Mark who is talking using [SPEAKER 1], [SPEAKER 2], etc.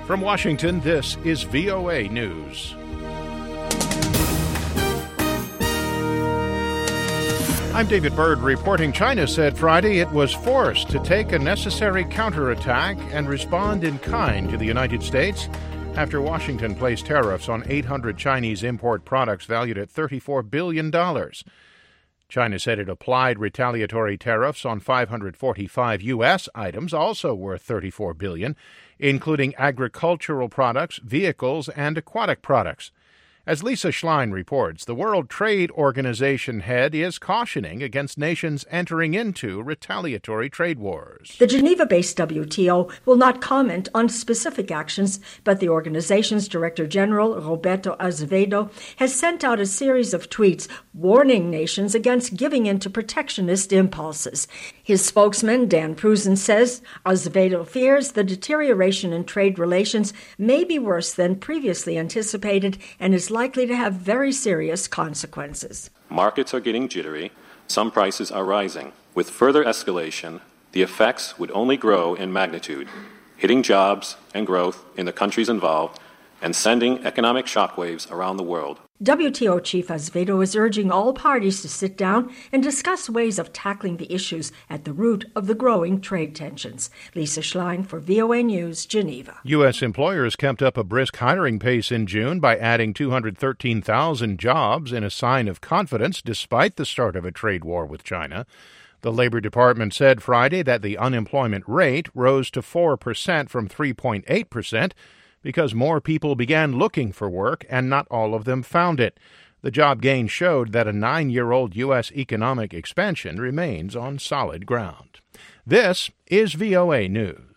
[SPEAKER 1] From Washington, this is VOA News. I'm David Byrd reporting. China said Friday it was forced to take a necessary counterattack and respond in kind to the United States after Washington placed tariffs on 800 Chinese import products valued at $34 billion. China said it applied retaliatory tariffs on 545 U.S. items, also worth $34 billion, including agricultural products, vehicles, and aquatic products. As Lisa Schlein reports, the World Trade Organization head is cautioning against nations entering into retaliatory trade wars.
[SPEAKER 2] The Geneva-based WTO will not comment on specific actions, but the organization's Director General, Roberto Azevedo, has sent out a series of tweets warning nations against giving in to protectionist impulses. His spokesman, Dan Prusen, says Azevedo fears the deterioration in trade relations may be worse than previously anticipated and is likely to have very serious consequences.
[SPEAKER 3] Markets are getting jittery. Some prices are rising. With further escalation, the effects would only grow in magnitude, hitting jobs and growth in the countries involved and sending economic shockwaves around the world.
[SPEAKER 2] WTO Chief Azevedo is urging all parties to sit down and discuss ways of tackling the issues at the root of the growing trade tensions. Lisa Schlein for VOA News, Geneva.
[SPEAKER 1] U.S. employers kept up a brisk hiring pace in June by adding 213,000 jobs in a sign of confidence despite the start of a trade war with China. The Labor Department said Friday that the unemployment rate rose to 4% from 3.8%, because more people began looking for work and not all of them found it. The job gain showed that a 9-year-old U.S. economic expansion remains on solid ground. This is VOA News.